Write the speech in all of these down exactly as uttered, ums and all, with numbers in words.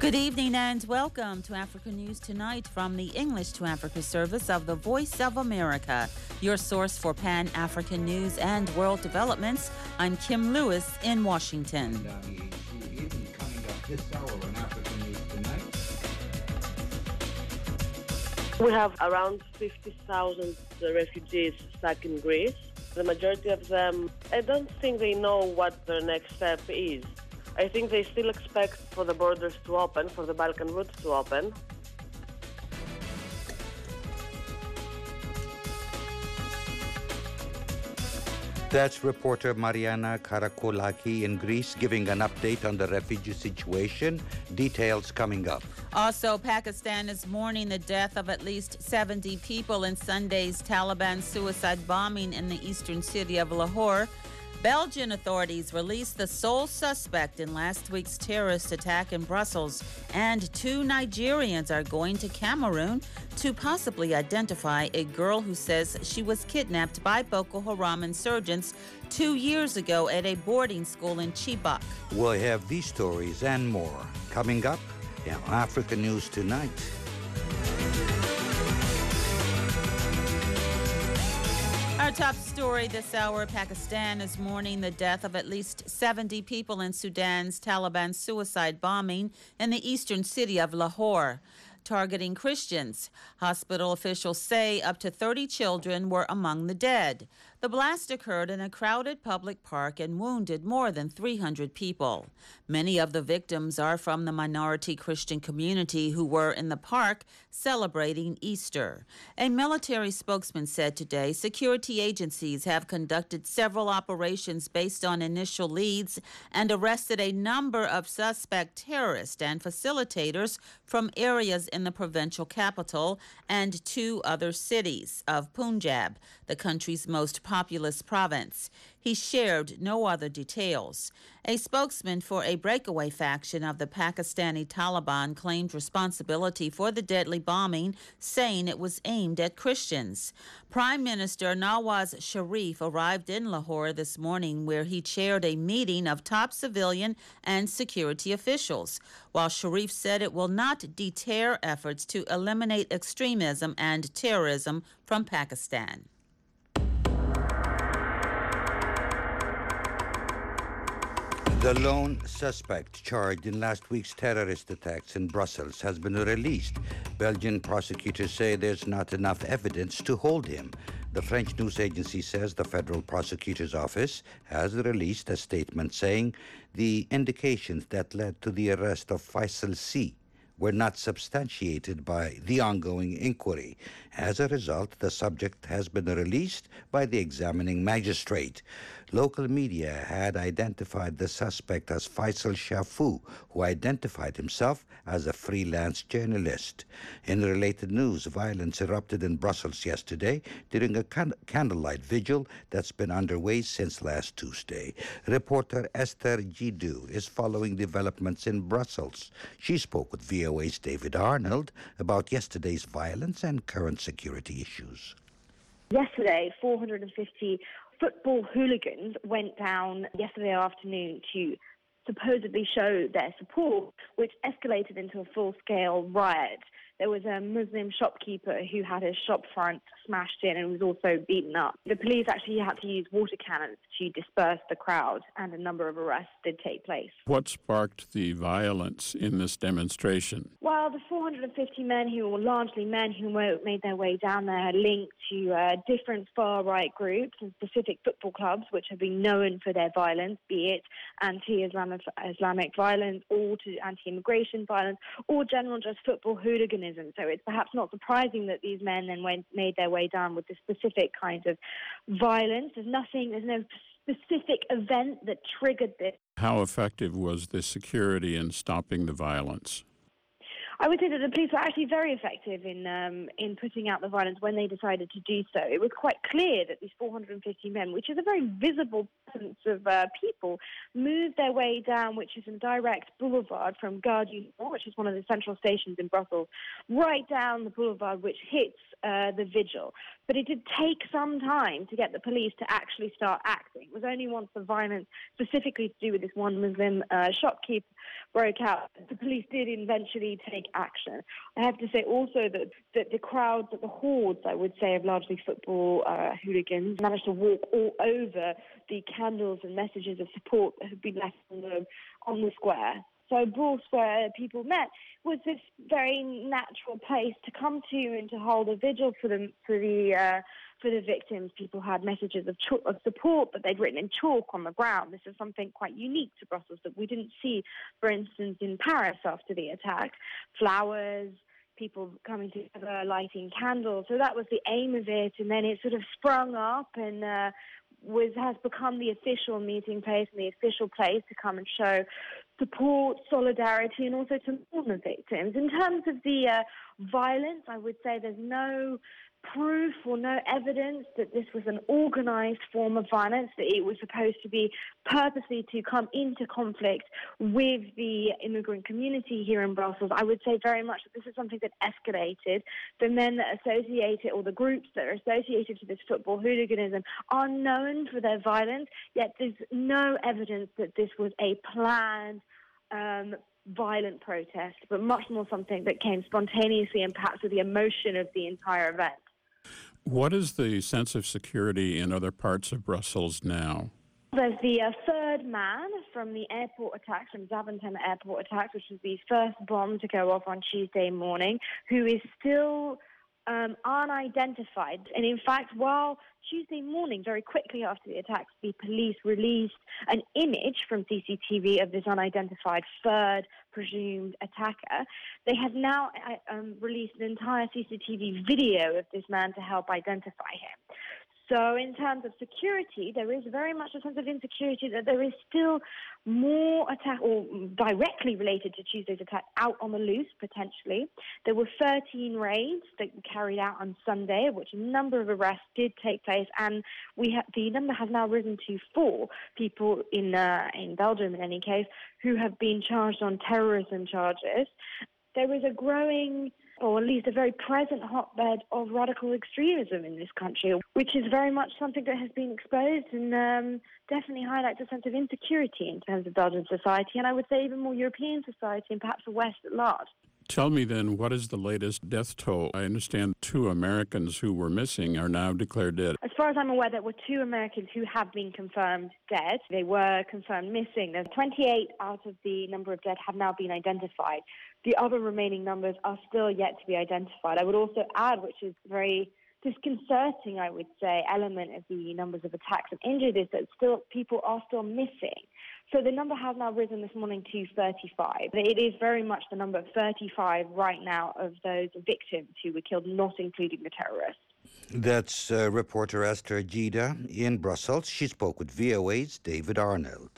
Good evening and welcome to Africa News Tonight from the English to Africa service of the Voice of America, your source for Pan-African news and world developments. I'm Kim Lewis in Washington. Coming up this hour on Africa News Tonight. We have around fifty thousand refugees stuck in Greece. The majority of them, I don't think they know what their next step is. I think they still expect for the borders to open, for the Balkan route to open. That's reporter Mariana Karakolaki in Greece giving an update on the refugee situation. Details coming up. Also, Pakistan is mourning the death of at least seventy people in Sunday's Taliban suicide bombing in the eastern city of Lahore. Belgian authorities released the sole suspect in last week's terrorist attack in Brussels, and two Nigerians are going to Cameroon to possibly identify a girl who says she was kidnapped by Boko Haram insurgents two years ago at a boarding school in Chibok. We'll have these stories and more coming up in Africa News Tonight. Our top story this hour, Pakistan is mourning the death of at least seventy people in Sudan's Taliban suicide bombing in the eastern city of Lahore, targeting Christians. Hospital officials say up to thirty children were among the dead. The blast occurred in a crowded public park and wounded more than three hundred people. Many of the victims are from the minority Christian community who were in the park celebrating Easter. A military spokesman said today security agencies have conducted several operations based on initial leads and arrested a number of suspect terrorists and facilitators from areas in the provincial capital and two other cities of Punjab, the country's most populous province. He shared no other details. A spokesman for a breakaway faction of the Pakistani Taliban claimed responsibility for the deadly bombing, saying it was aimed at Christians. Prime Minister Nawaz Sharif arrived in Lahore this morning, where he chaired a meeting of top civilian and security officials, while Sharif said it will not deter efforts to eliminate extremism and terrorism from Pakistan. The lone suspect charged in last week's terrorist attacks in Brussels has been released. Belgian prosecutors say there's not enough evidence to hold him. The French news agency says the federal prosecutor's office has released a statement saying the indications that led to the arrest of Faisal C were not substantiated by the ongoing inquiry. As a result, the subject has been released by the examining magistrate. Local media had identified the suspect as Faisal Shafu, who identified himself as a freelance journalist. In related news, violence erupted in Brussels yesterday during a can- candlelight vigil that's been underway since last Tuesday. Reporter Esther Gidou is following developments in Brussels. She spoke with V O A's David Arnold about yesterday's violence and current security issues. Yesterday, four hundred fifty football hooligans went down yesterday afternoon to supposedly show their support, which escalated into a full-scale riot. There was a Muslim shopkeeper who had his shop front smashed in and was also beaten up. The police actually had to use water cannons to disperse the crowd, and a number of arrests did take place. What sparked the violence in this demonstration? Well, the four hundred fifty men, who were largely men who made their way down there, linked to uh, different far-right groups and specific football clubs, which have been known for their violence, be it anti-Islamic Islamic violence, or to anti-immigration violence, or general just football hooliganism. So it's perhaps not surprising that these men then went, made their way down with this specific kind of violence. There's nothing, there's no specific event that triggered this. How effective was the security in stopping the violence? I would say that the police were actually very effective in um, in putting out the violence when they decided to do so. It was quite clear that these four hundred fifty men, which is a very visible presence of uh, people, moved their way down, which is a direct boulevard from Gare du Nord, which is one of the central stations in Brussels, right down the boulevard, which hits uh, the vigil. But it did take some time to get the police to actually start acting. It was only once the violence, specifically to do with this one Muslim uh, shopkeeper, broke out, the police did eventually take action. I have to say also that, that the crowds, that the hordes, I would say, of largely football uh, hooligans managed to walk all over the candles and messages of support that had been left on the, on the square. So Broad Square, people met, was this very natural place to come to and to hold a vigil for the for the uh, for the victims. People had messages of, ch- of support that they'd written in chalk on the ground. This is something quite unique to Brussels that we didn't see, for instance, in Paris after the attack. Flowers, people coming together, lighting candles. So that was the aim of it, and then it sort of sprung up and uh, was has become the official meeting place and the official place to come and show support, solidarity, and also to mourn the victims. In terms of the uh, violence, I would say there's no proof or no evidence that this was an organised form of violence, that it was supposed to be purposely to come into conflict with the immigrant community here in Brussels. I would say very much that this is something that escalated. The men that associate it, or the groups that are associated to this football hooliganism, are known for their violence, yet there's no evidence that this was a planned um, violent protest, but much more something that came spontaneously and perhaps with the emotion of the entire event. What is the sense of security in other parts of Brussels now? There's the uh, third man from the airport attacks, from Zaventem airport attacks, which was the first bomb to go off on Tuesday morning, who is still um, unidentified. And in fact, while Tuesday morning, very quickly after the attacks, the police released an image from C C T V of this unidentified third presumed attacker, they have now uh, um, released an entire C C T V video of this man to help identify him. So in terms of security, there is very much a sense of insecurity that there is still more attack, or directly related to Tuesday's attack, out on the loose, potentially. There were thirteen raids that were carried out on Sunday, of which a number of arrests did take place, and we ha- the number has now risen to four people in, uh, in Belgium, in any case, who have been charged on terrorism charges. There is a growing, or at least a very present hotbed of radical extremism in this country, which is very much something that has been exposed and um, definitely highlights a sense of insecurity in terms of Belgian society, and I would say even more European society and perhaps the West at large. Tell me then, what is the latest death toll? I understand two Americans who were missing are now declared dead. As far as I'm aware, there were two Americans who have been confirmed dead. They were confirmed missing. There's twenty-eight out of the number of dead have now been identified. The other remaining numbers are still yet to be identified. I would also add, which is very disconcerting, I would say, element of the numbers of attacks and injured is that still people are still missing. So the number has now risen this morning to thirty-five. It is very much the number of thirty-five right now of those victims who were killed, not including the terrorists. That's uh, reporter Esther Gida in Brussels. She spoke with V O A's David Arnold.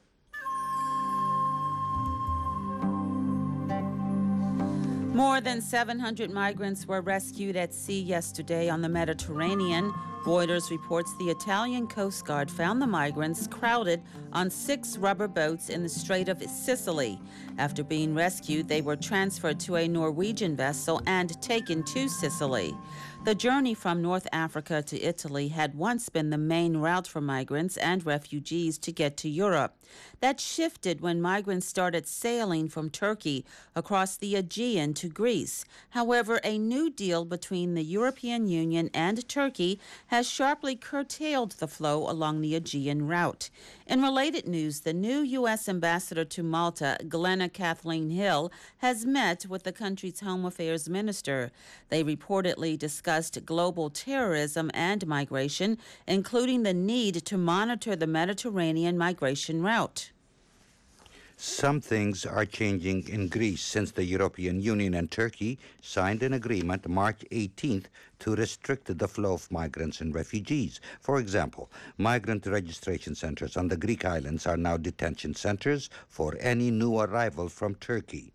More than seven hundred migrants were rescued at sea yesterday on the Mediterranean. Reuters reports the Italian Coast Guard found the migrants crowded on six rubber boats in the Strait of Sicily. After being rescued, they were transferred to a Norwegian vessel and taken to Sicily. The journey from North Africa to Italy had once been the main route for migrants and refugees to get to Europe. That shifted when migrants started sailing from Turkey across the Aegean to Greece. However, a new deal between the European Union and Turkey has sharply curtailed the flow along the Aegean route. In related news, the new U S ambassador to Malta, Glenna Kathleen Hill, has met with the country's Home Affairs Minister. They reportedly discussed global terrorism and migration, including the need to monitor the Mediterranean migration route. Some things are changing in Greece since the European Union and Turkey signed an agreement March eighteenth to restrict the flow of migrants and refugees. For example, migrant registration centers on the Greek islands are now detention centers for any new arrival from Turkey.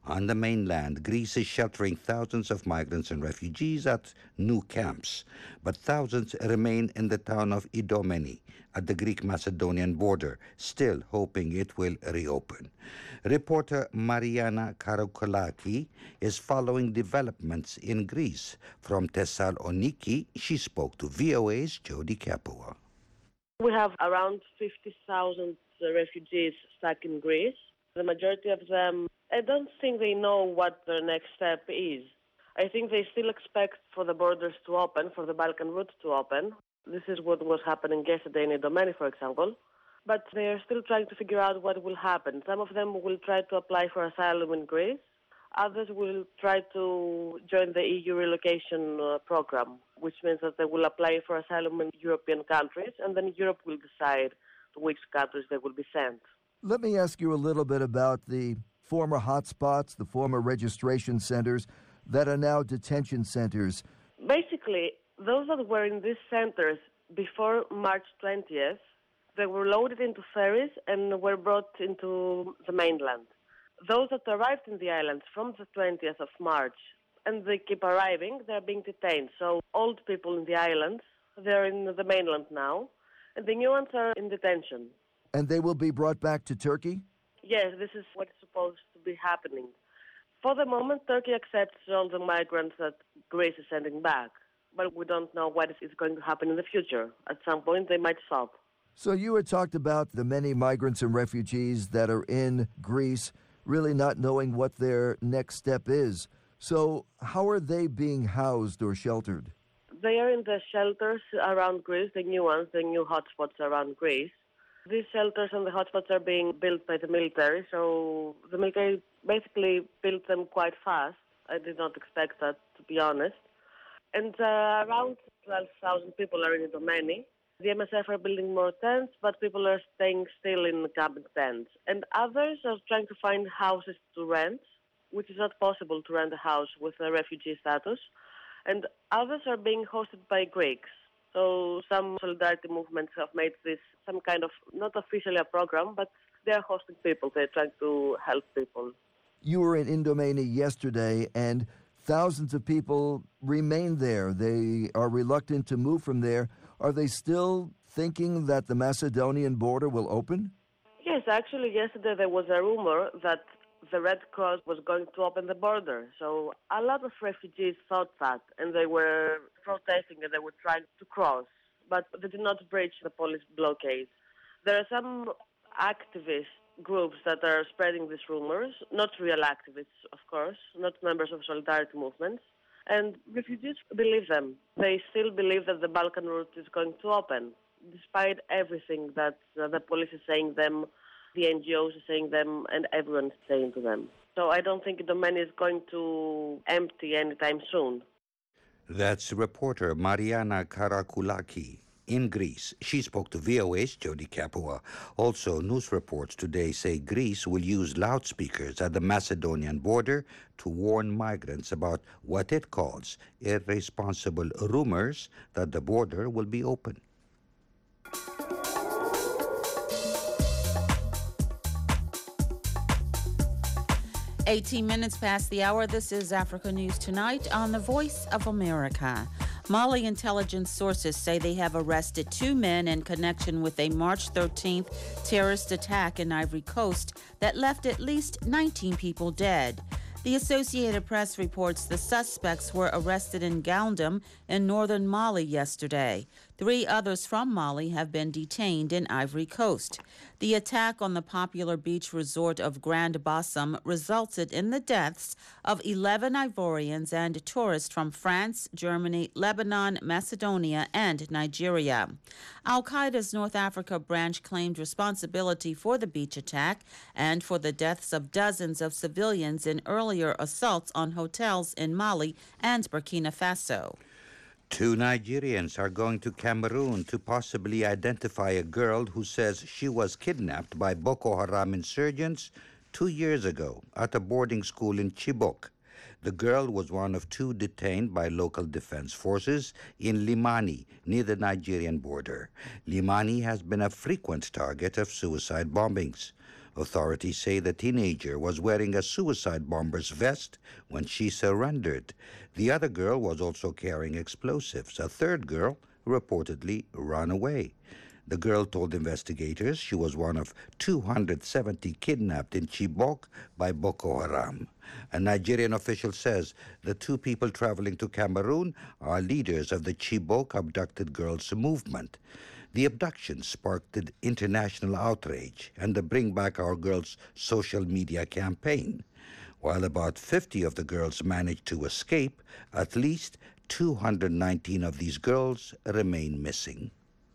On the mainland, Greece is sheltering thousands of migrants and refugees at new camps, but thousands remain in the town of Idomeni at the Greek-Macedonian border, still hoping it will reopen. Reporter Mariana Karakoulaki is following developments in Greece. From Thessaloniki, she spoke to V O A's Jody Kapua. We have around fifty thousand refugees stuck in Greece. The majority of them, I don't think they know what their next step is. I think they still expect for the borders to open, for the Balkan route to open. This is what was happening yesterday in Idomeni, for example. But they are still trying to figure out what will happen. Some of them will try to apply for asylum in Greece. Others will try to join the E U relocation uh, program, which means that they will apply for asylum in European countries, and then Europe will decide to which countries they will be sent. Let me ask you a little bit about the former hotspots, the former registration centers that are now detention centers. Basically, those that were in these centers before March twentieth, they were loaded into ferries and were brought into the mainland. Those that arrived in the islands from the twentieth of March, and they keep arriving, they're being detained. So old people in the islands, they're in the mainland now, and the new ones are in detention. And they will be brought back to Turkey? Yes, this is what is supposed to be happening. For the moment, Turkey accepts all the migrants that Greece is sending back. But we don't know what is going to happen in the future. At some point, they might stop. So you had talked about the many migrants and refugees that are in Greece really not knowing what their next step is. So how are they being housed or sheltered? They are in the shelters around Greece, the new ones, the new hotspots around Greece. These shelters and the hotspots are being built by the military, so the military basically built them quite fast. I did not expect that, to be honest. And uh, around twelve thousand people are in Idomeni. The M S F are building more tents, but people are staying still in cabin tents. And others are trying to find houses to rent, which is not possible to rent a house with a refugee status. And others are being hosted by Greeks. So some solidarity movements have made this some kind of, not officially a program, but they are hosting people. They're trying to help people. You were in Idomeni yesterday, and thousands of people remain there. They are reluctant to move from there. Are they still thinking that the Macedonian border will open? Yes, actually, yesterday there was a rumor that the Red Cross was going to open the border. So a lot of refugees thought that, and they were protesting and they were trying to cross, but they did not breach the police blockade. There are some activist groups that are spreading these rumors, not real activists, of course, not members of solidarity movements, and refugees believe them. They still believe that the Balkan route is going to open, despite everything that uh, the police is saying them, the N G Os are saying them, and everyone is saying to them. So I don't think Idomeni is going to empty anytime soon. That's reporter Mariana Karakoulaki in Greece. She spoke to V O A's Jody Kapua. Also, news reports today say Greece will use loudspeakers at the Macedonian border to warn migrants about what it calls irresponsible rumors that the border will be open. eighteen minutes past the hour. This is Africa News Tonight on the Voice of America. Mali intelligence sources say they have arrested two men in connection with a March thirteenth terrorist attack in Ivory Coast that left at least nineteen people dead. The Associated Press reports the suspects were arrested in Gaoundam in northern Mali yesterday. Three others from Mali have been detained in Ivory Coast. The attack on the popular beach resort of Grand Bassam resulted in the deaths of eleven Ivorians and tourists from France, Germany, Lebanon, Macedonia, and Nigeria. Al-Qaeda's North Africa branch claimed responsibility for the beach attack and for the deaths of dozens of civilians in earlier assaults on hotels in Mali and Burkina Faso. Two Nigerians are going to Cameroon to possibly identify a girl who says she was kidnapped by Boko Haram insurgents two years ago at a boarding school in Chibok. The girl was one of two detained by local defense forces in Limani, near the Nigerian border. Limani has been a frequent target of suicide bombings. Authorities say the teenager was wearing a suicide bomber's vest when she surrendered. The other girl was also carrying explosives. A third girl reportedly ran away. The girl told investigators she was one of two hundred seventy kidnapped in Chibok by Boko Haram. A Nigerian official says the two people traveling to Cameroon are leaders of the Chibok Abducted Girls movement. The abduction sparked international outrage and the Bring Back Our Girls social media campaign. While about fifty of the girls managed to escape, at least two hundred nineteen of these girls remain missing.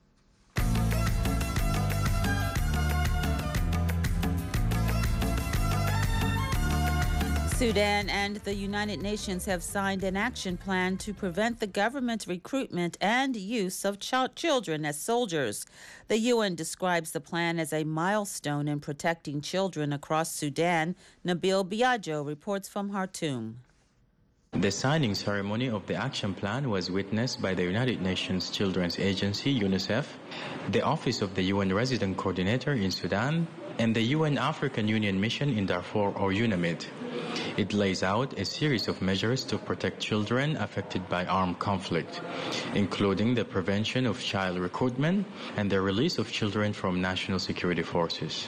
Sudan and the United Nations have signed an action plan to prevent the government's recruitment and use of ch- children as soldiers. The U N describes the plan as a milestone in protecting children across Sudan. Nabil Biagio reports from Khartoum. The signing ceremony of the action plan was witnessed by the United Nations Children's Agency, UNICEF, the Office of the U N Resident Coordinator in Sudan, and the U N African Union Mission in Darfur, or UNAMID. It lays out a series of measures to protect children affected by armed conflict, including the prevention of child recruitment and the release of children from national security forces.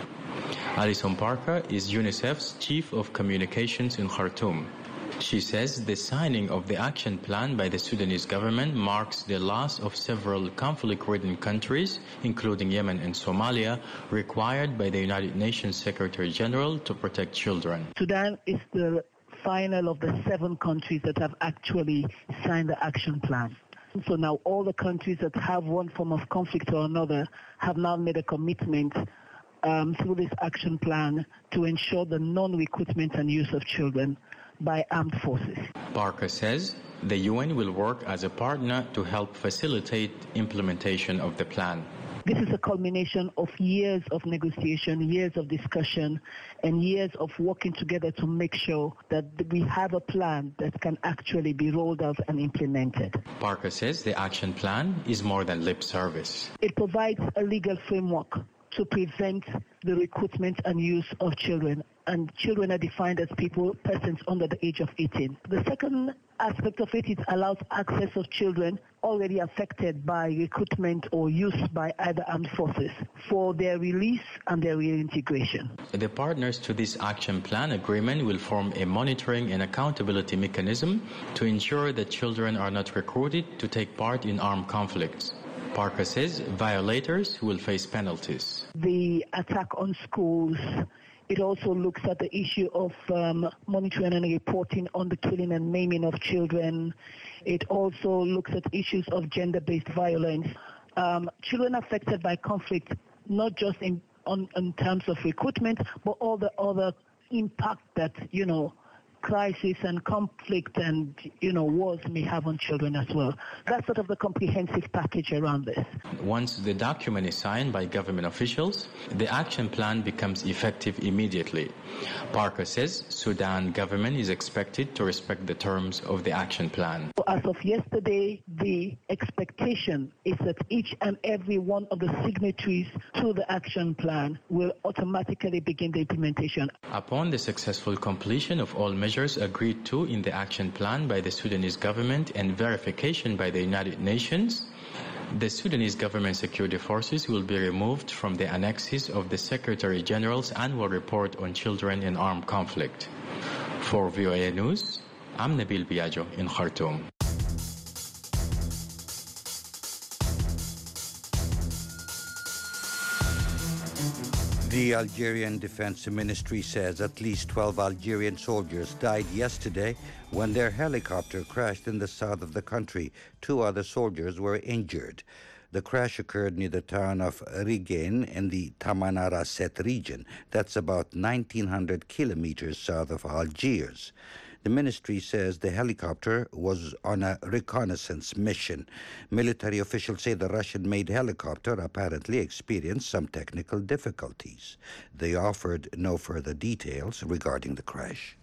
Alison Parker is UNICEF's Chief of Communications in Khartoum. She says the signing of the action plan by the Sudanese government marks the loss of several conflict-ridden countries, including Yemen and Somalia, required by the United Nations Secretary General to protect children. Sudan is the final of the seven countries that have actually signed the action plan. So now all the countries that have one form of conflict or another have now made a commitment um, through this action plan to ensure the non-recruitment and use of children by armed forces. Parker says the U N will work as a partner to help facilitate implementation of the plan. This is a culmination of years of negotiation, years of discussion, and years of working together to make sure that we have a plan that can actually be rolled out and implemented. Parker says the action plan is more than lip service. It provides a legal framework to prevent the recruitment and use of children. And children are defined as people, persons under the age of eighteen. The second aspect of it, it allows access of children already affected by recruitment or use by either armed forces for their release and their reintegration. The partners to this action plan agreement will form a monitoring and accountability mechanism to ensure that children are not recruited to take part in armed conflicts. Parker says violators will face penalties. The attack on schools. It also looks at the issue of um, monitoring and reporting on the killing and maiming of children. It also looks at issues of gender-based violence. Um, children affected by conflict, not just in, on, in terms of recruitment, but all the other impact that, you know, crisis and conflict and, you know, wars may have on children as well. That's sort of the comprehensive package around this. Once the document is signed by government officials, the action plan becomes effective immediately. Parker says Sudan government is expected to respect the terms of the action plan. As of yesterday, the expectation is that each and every one of the signatories to the action plan will automatically begin the implementation. Upon the successful completion of all measures agreed to in the action plan by the Sudanese government and verification by the United Nations, the Sudanese government security forces will be removed from the annexes of the Secretary General's annual report on children in armed conflict. For V O A News, I'm Nabil Biagio in Khartoum. The Algerian Defense Ministry says at least twelve Algerian soldiers died yesterday when their helicopter crashed in the south of the country. Two other soldiers were injured. The crash occurred near the town of Rigain in the Tamanrasset region. That's about nineteen hundred kilometers south of Algiers. The ministry says the helicopter was on a reconnaissance mission. Military officials say the Russian-made helicopter apparently experienced some technical difficulties. They offered no further details regarding the crash.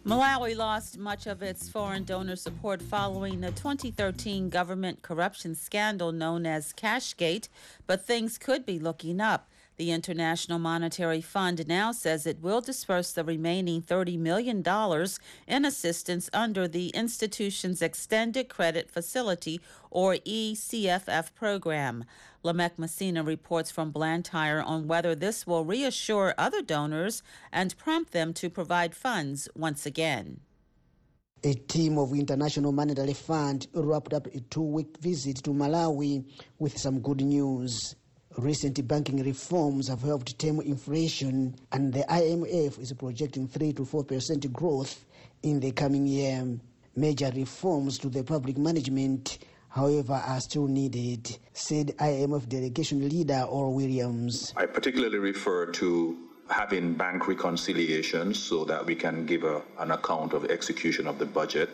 Malawi lost much of its foreign donor support following the twenty thirteen government corruption scandal known as Cashgate, but things could be looking up. The International Monetary Fund now says it will disperse the remaining thirty million dollars in assistance under the institution's Extended Credit Facility, or E C F F program. Lamek Messina reports from Blantyre on whether this will reassure other donors and prompt them to provide funds once again. A team of International Monetary Fund wrapped up a two-week visit to Malawi with some good news. Recent banking reforms have helped tame inflation, and the I M F is projecting three to four percent growth in the coming year. Major reforms to the public management, however, are still needed, said I M F delegation leader Orr Williams. I particularly refer to having bank reconciliations so that we can give a, an account of execution of the budget,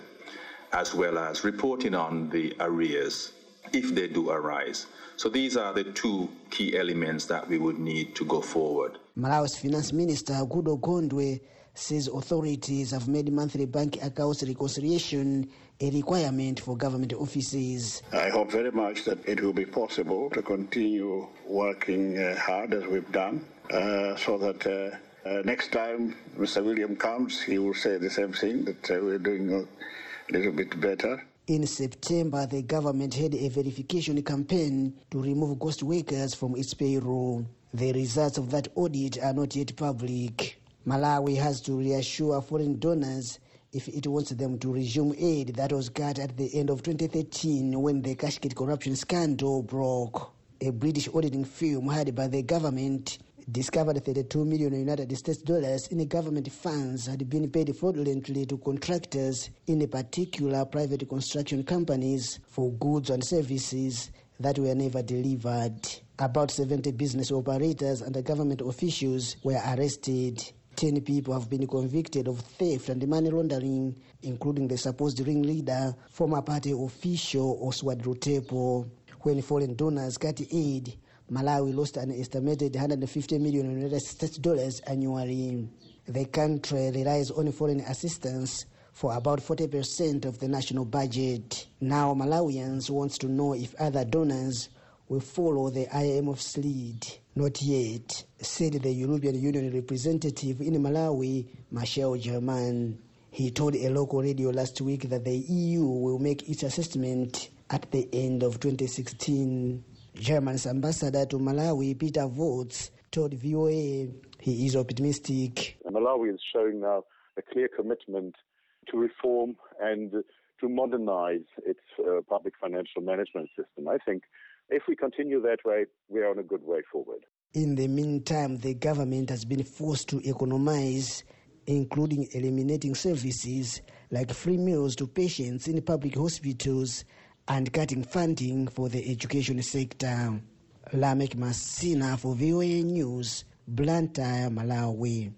as well as reporting on the arrears if they do arise. So these are the two key elements that we would need to go forward. Malawi's Finance Minister Gudo Gondwe says authorities have made monthly bank accounts reconciliation a requirement for government offices. I hope very much that it will be possible to continue working uh, hard as we've done, uh, so that uh, uh, next time Mister William comes, he will say the same thing, that uh, we're doing a little bit better. In September, the government had a verification campaign to remove ghost workers from its payroll. The results of that audit are not yet public. Malawi has to reassure foreign donors if it wants them to resume aid that was cut at the end of twenty thirteen when the Cashgate corruption scandal broke. A British auditing firm hired by the government discovered thirty-two million United States dollars in government funds had been paid fraudulently to contractors, in particular private construction companies, for goods and services that were never delivered. About seventy business operators and government officials were arrested. Ten people have been convicted of theft and money laundering, including the supposed ringleader, former party official Oswald Rutepo. When foreign donors cut aid, Malawi lost an estimated one hundred fifty million United States dollars annually. The country relies on foreign assistance for about forty percent of the national budget. Now Malawians want to know if other donors will follow the I M F's lead. Not yet, said the European Union representative in Malawi, Michel German. He told a local radio last week that the E U will make its assessment at the end of twenty sixteen. Germany's ambassador to Malawi, Peter Voets, told V O A he is optimistic. Malawi is showing now a clear commitment to reform and to modernize its uh, public financial management system. I think if we continue that way, we are on a good way forward. In the meantime, the government has been forced to economize, including eliminating services like free meals to patients in public hospitals and cutting funding for the education sector. Lamek Messina for V O A News, Blantyre, Malawi.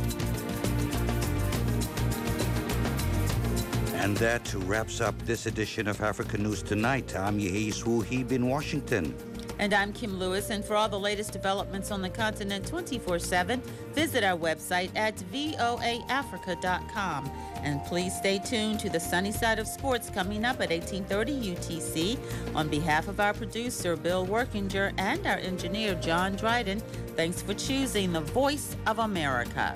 And that wraps up this edition of Africa News Tonight. I'm Yehis Wuhib in Washington. And I'm Kim Lewis. And for all the latest developments on the continent twenty-four seven, visit our website at voa africa dot com. And please stay tuned to the Sunny Side of Sports coming up at eighteen thirty U T C. On behalf of our producer, Bill Workinger, and our engineer, John Dryden, thanks for choosing the Voice of America.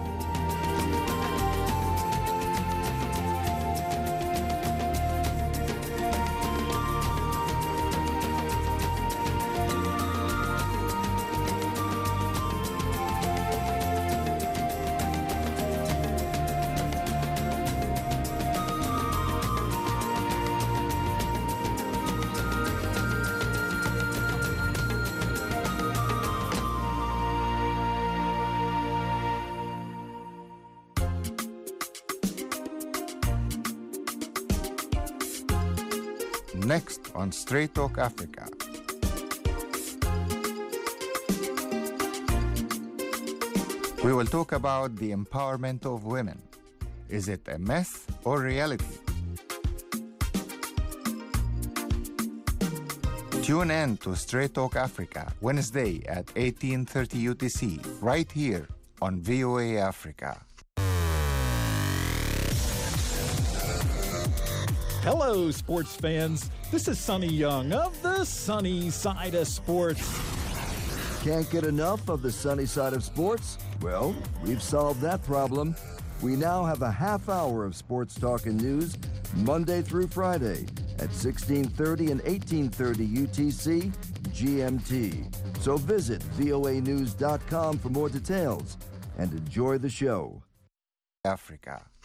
Next on Straight Talk Africa. We will talk about the empowerment of women. Is it a myth or reality? Tune in to Straight Talk Africa Wednesday at eighteen thirty U T C right here on V O A Africa. Hello, sports fans. This is Sonny Young of the Sunny Side of Sports. Can't get enough of the sunny side of sports? Well, we've solved that problem. We now have a half hour of sports talk and news Monday through Friday at sixteen thirty and eighteen thirty U T C G M T. So visit V O A news dot com for more details and enjoy the show. Africa.